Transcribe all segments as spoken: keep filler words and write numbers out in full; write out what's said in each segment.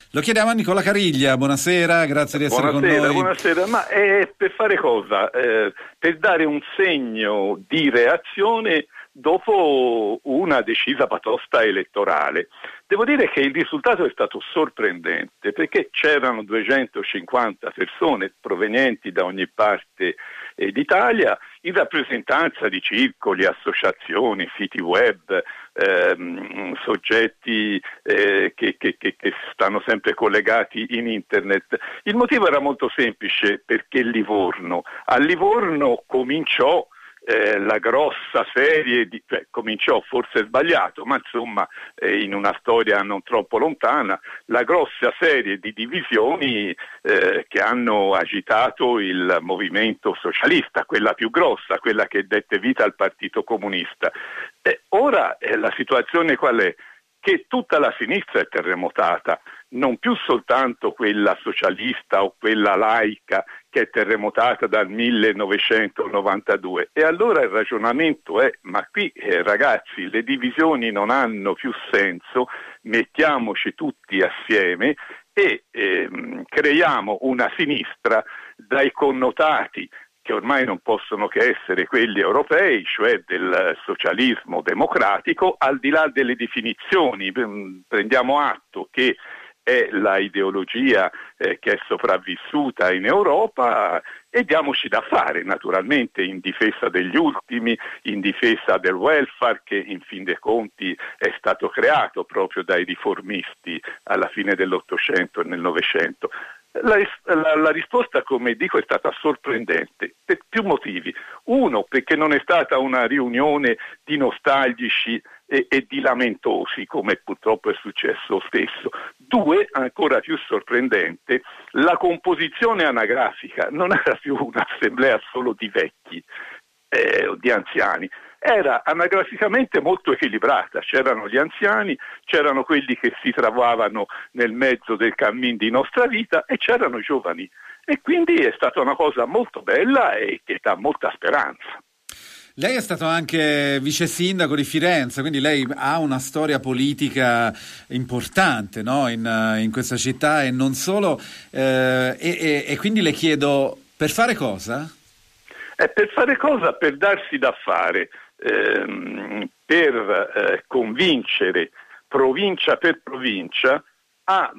Lo chiediamo a Nicola Cariglia, buonasera, grazie di essere buonasera, con noi. Buonasera, ma è per fare cosa? Eh, per dare un segno di reazione dopo una decisa batosta elettorale. Devo dire che il risultato è stato sorprendente, perché c'erano duecentocinquanta persone provenienti da ogni parte eh, d'Italia, in rappresentanza di circoli, associazioni, siti web, ehm, soggetti eh, che, che, che, che stanno sempre collegati in internet. Il motivo era molto semplice, perché Livorno. A Livorno cominciò Eh, la grossa serie di, cioè, cominciò forse sbagliato, ma insomma eh, in una storia non troppo lontana, la grossa serie di divisioni eh, che hanno agitato il movimento socialista, quella più grossa, quella che dette vita al Partito Comunista. Eh, ora eh, la situazione qual è? Che tutta la sinistra è terremotata, non più soltanto quella socialista o quella laica che è terremotata dal millenovecentonovantadue. E allora il ragionamento è: ma qui eh, ragazzi, le divisioni non hanno più senso, mettiamoci tutti assieme e ehm, creiamo una sinistra dai connotati che ormai non possono che essere quelli europei, cioè del socialismo democratico, al di là delle definizioni. Prendiamo atto che è la ideologia eh, che è sopravvissuta in Europa e diamoci da fare, naturalmente in difesa degli ultimi, in difesa del welfare che in fin dei conti è stato creato proprio dai riformisti alla fine dell'Ottocento e nel Novecento. La, la, la risposta, come dico, è stata sorprendente per più motivi. Uno, perché non è stata una riunione di nostalgici e, e di lamentosi, come purtroppo è successo stesso. Due, ancora più sorprendente, la composizione anagrafica non era più un'assemblea solo di vecchi eh, o di anziani. Era anagraficamente molto equilibrata, c'erano gli anziani, c'erano quelli che si trovavano nel mezzo del cammin di nostra vita e c'erano i giovani. E quindi è stata una cosa molto bella e che dà molta speranza. Lei è stato anche vice sindaco di Firenze, quindi lei ha una storia politica importante, no? in, in questa città e non solo. Eh, e, e, e quindi le chiedo, per fare cosa? Eh, per fare cosa? Per darsi da fare. Ehm, per eh, convincere provincia per provincia a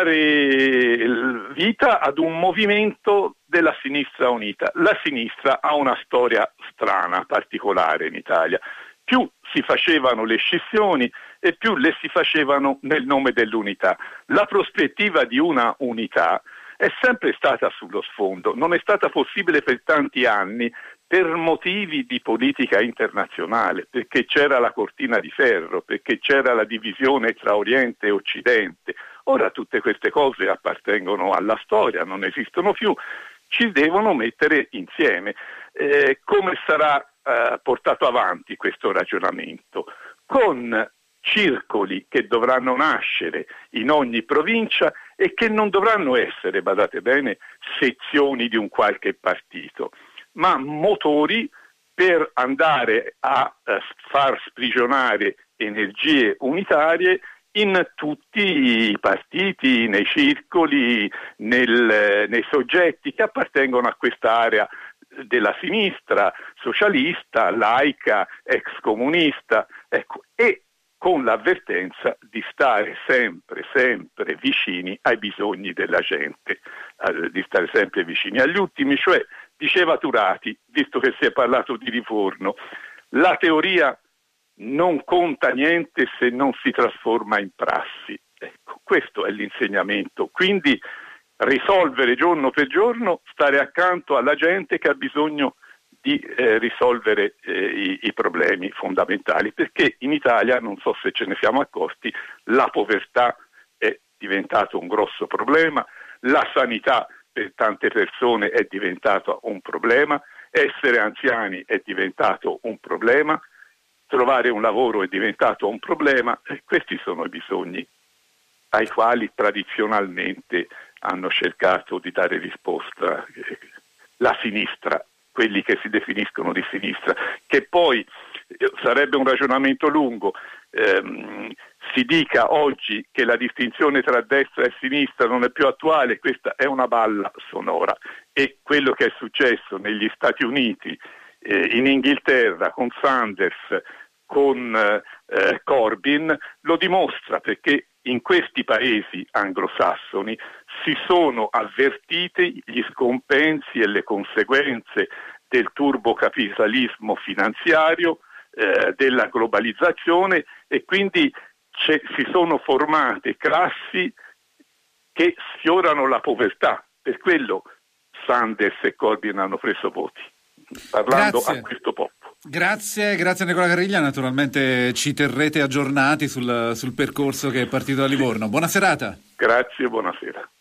dare vita ad un movimento della sinistra unita. La sinistra ha una storia strana, particolare in Italia. Più si facevano le scissioni e più le si facevano nel nome dell'unità. La prospettiva di una unità è sempre stata sullo sfondo, non è stata possibile per tanti anni per motivi di politica internazionale, perché c'era la cortina di ferro, perché c'era la divisione tra Oriente e Occidente. Ora tutte queste cose appartengono alla storia, non esistono più, ci devono mettere insieme. Eh, come sarà eh, portato avanti questo ragionamento? Con circoli che dovranno nascere in ogni provincia e che non dovranno essere, badate bene, sezioni di un qualche partito, ma motori per andare a eh, far sprigionare energie unitarie in tutti i partiti, nei circoli, nel, nei soggetti che appartengono a quest'area della sinistra, socialista, laica, ex comunista, ecco, e con l'avvertenza di stare sempre, sempre vicini ai bisogni della gente, eh, di stare sempre vicini agli ultimi, cioè, diceva Turati, visto che si è parlato di Livorno, la teoria non conta niente se non si trasforma in prassi. Ecco, questo è l'insegnamento. Quindi risolvere giorno per giorno, stare accanto alla gente che ha bisogno di eh, risolvere eh, i, i problemi fondamentali, perché in Italia, non so se ce ne siamo accorti, la povertà è diventato un grosso problema, la sanità per tante persone è diventato un problema, essere anziani è diventato un problema, trovare un lavoro è diventato un problema, e questi sono i bisogni ai quali tradizionalmente hanno cercato di dare risposta eh, la sinistra, quelli che si definiscono di sinistra, che poi eh, sarebbe un ragionamento lungo, ehm, si dica oggi che la distinzione tra destra e sinistra non è più attuale, questa è una balla sonora. E quello che è successo negli Stati Uniti, eh, in Inghilterra con Sanders, con eh, Corbyn, lo dimostra, perché in questi paesi anglosassoni si sono avvertiti gli scompensi e le conseguenze del turbocapitalismo finanziario, eh, della globalizzazione, e quindi si sono formate classi che sfiorano la povertà. Per quello Sanders e Corbyn hanno preso voti, parlando Grazie. a questo popolo. Grazie, grazie a Nicola Carriglia, naturalmente ci terrete aggiornati sul, sul percorso che è partito da Livorno. Buona serata. Grazie, buonasera.